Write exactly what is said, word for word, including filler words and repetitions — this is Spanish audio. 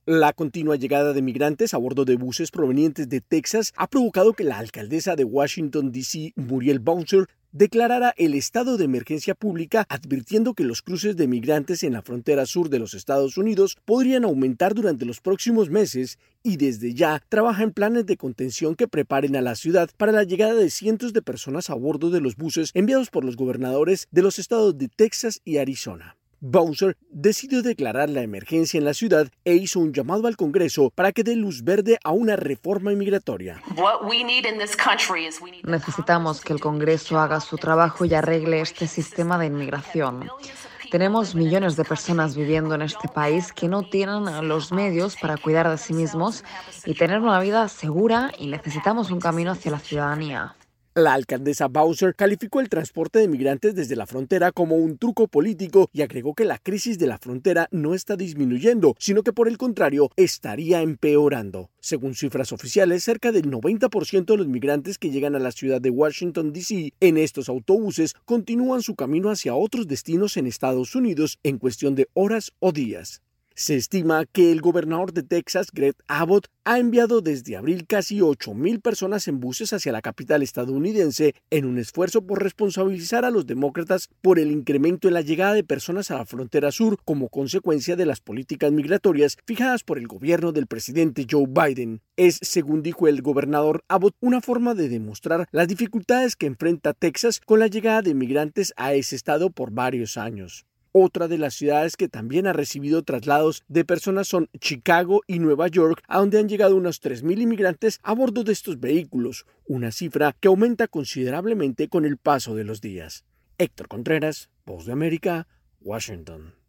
La continua llegada de migrantes a bordo de buses provenientes de Texas ha provocado que la alcaldesa de Washington, D C, Muriel Bowser, declarara el estado de emergencia pública, advirtiendo que los cruces de migrantes en la frontera sur de los Estados Unidos podrían aumentar durante los próximos meses y desde ya trabaja en planes de contención que preparen a la ciudad para la llegada de cientos de personas a bordo de los buses enviados por los gobernadores de los estados de Texas y Arizona. Bowser decidió declarar la emergencia en la ciudad e hizo un llamado al Congreso para que dé luz verde a una reforma inmigratoria. Necesitamos que el Congreso haga su trabajo y arregle este sistema de inmigración. Tenemos millones de personas viviendo en este país que no tienen los medios para cuidar de sí mismos y tener una vida segura, y necesitamos un camino hacia la ciudadanía. La alcaldesa Bowser calificó el transporte de migrantes desde la frontera como un truco político y agregó que la crisis de la frontera no está disminuyendo, sino que por el contrario estaría empeorando. Según cifras oficiales, cerca del noventa por ciento de los migrantes que llegan a la ciudad de Washington, D C en estos autobuses continúan su camino hacia otros destinos en Estados Unidos en cuestión de horas o días. Se estima que el gobernador de Texas, Greg Abbott, ha enviado desde abril casi ocho mil personas en buses hacia la capital estadounidense en un esfuerzo por responsabilizar a los demócratas por el incremento en la llegada de personas a la frontera sur como consecuencia de las políticas migratorias fijadas por el gobierno del presidente Joe Biden. Es, según dijo el gobernador Abbott, una forma de demostrar las dificultades que enfrenta Texas con la llegada de migrantes a ese estado por varios años. Otra de las ciudades que también ha recibido traslados de personas son Chicago y Nueva York, a donde han llegado unos tres mil inmigrantes a bordo de estos vehículos, una cifra que aumenta considerablemente con el paso de los días. Héctor Contreras, Voz de América, Washington.